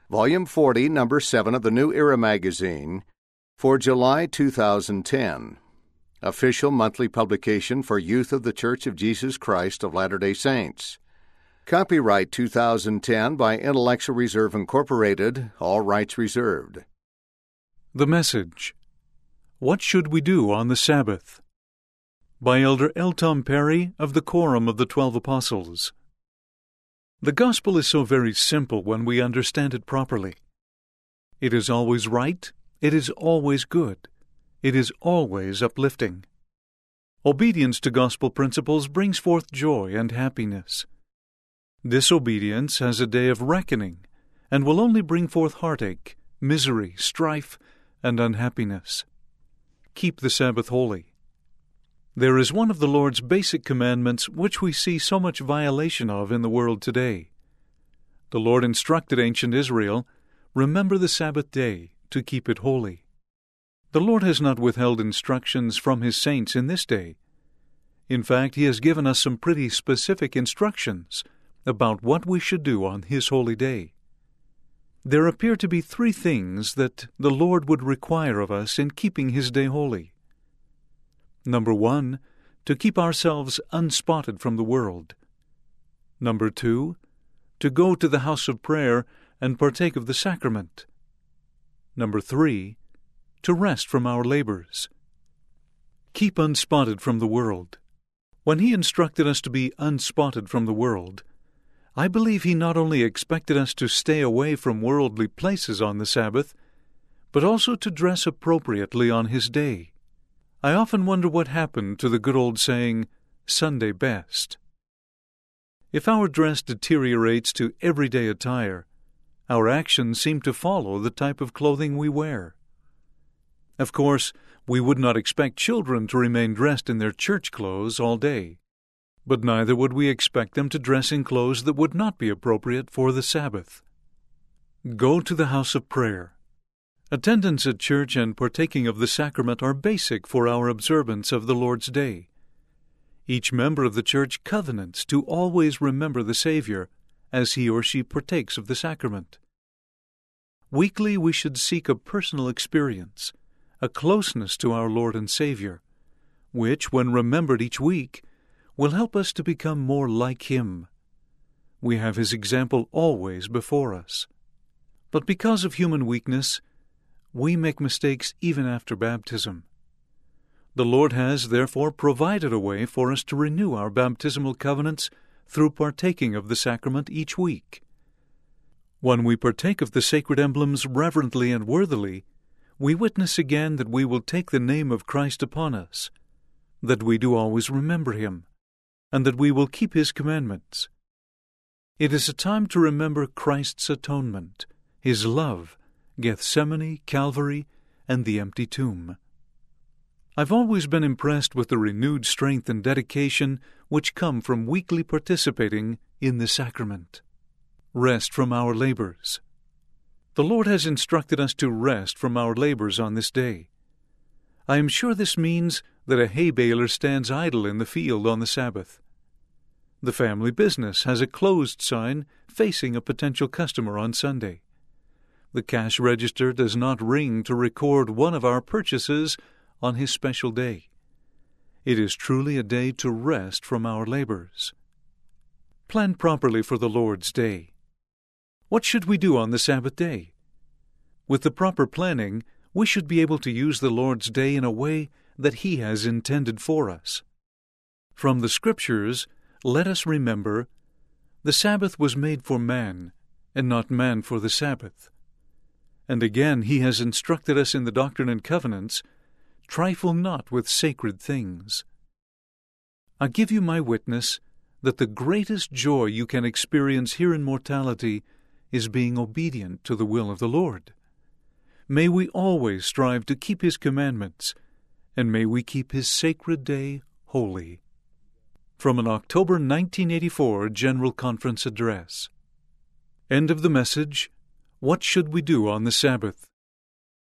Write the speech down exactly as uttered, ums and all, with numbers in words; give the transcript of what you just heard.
Volume forty, Number seven of the New Era magazine, for July two thousand ten. Official monthly publication for Youth of the Church of Jesus Christ of Latter-day Saints. Copyright two thousand ten by Intellectual Reserve Incorporated, all rights reserved. The Message. What Should We Do on the Sabbath? By Elder L. Tom Perry of the Quorum of the Twelve Apostles. The gospel is so very simple when we understand it properly. It is always right, it is always good, it is always uplifting. Obedience to gospel principles brings forth joy and happiness. Disobedience has a day of reckoning and will only bring forth heartache, misery, strife, and unhappiness. Keep the Sabbath holy. There is one of the Lord's basic commandments which we see so much violation of in the world today. The Lord instructed ancient Israel, "Remember the Sabbath day, to keep it holy." The Lord has not withheld instructions from His saints in this day. In fact, He has given us some pretty specific instructions about what we should do on His holy day. There appear to be three things that the Lord would require of us in keeping His day holy. Number one, to keep ourselves unspotted from the world. Number two, to go to the house of prayer and partake of the sacrament. Number three, to rest from our labors. Keep unspotted from the world. When He instructed us to be unspotted from the world, I believe He not only expected us to stay away from worldly places on the Sabbath, but also to dress appropriately on His day. I often wonder what happened to the good old saying, "Sunday best." If our dress deteriorates to everyday attire, our actions seem to follow the type of clothing we wear. Of course, we would not expect children to remain dressed in their church clothes all day, but neither would we expect them to dress in clothes that would not be appropriate for the Sabbath. Go to the house of prayer. Attendance at church and partaking of the sacrament are basic for our observance of the Lord's Day. Each member of the church covenants to always remember the Savior as he or she partakes of the sacrament. Weekly we should seek a personal experience, a closeness to our Lord and Savior, which, when remembered each week, will help us to become more like Him. We have His example always before us. But because of human weakness, we make mistakes even after baptism. The Lord has, therefore, provided a way for us to renew our baptismal covenants through partaking of the sacrament each week. When we partake of the sacred emblems reverently and worthily, we witness again that we will take the name of Christ upon us, that we do always remember Him, and that we will keep His commandments. It is a time to remember Christ's atonement, His love, Gethsemane, Calvary, and the empty tomb. I've always been impressed with the renewed strength and dedication which come from weekly participating in the sacrament. Rest from our labors. The Lord has instructed us to rest from our labors on this day. I am sure this means that a hay baler stands idle in the field on the Sabbath. The family business has a closed sign facing a potential customer on Sunday. The cash register does not ring to record one of our purchases on His special day. It is truly a day to rest from our labors. Plan properly for the Lord's Day. What should we do on the Sabbath day? With the proper planning, we should be able to use the Lord's Day in a way that He has intended for us. From the Scriptures, let us remember, the Sabbath was made for man, and not man for the Sabbath. And again He has instructed us in the Doctrine and Covenants, trifle not with sacred things. I give you my witness that the greatest joy you can experience here in mortality is being obedient to the will of the Lord. May we always strive to keep His commandments, and may we keep His sacred day holy. From an October nineteen eighty-four General Conference Address. End of the message. What should we do on the Sabbath?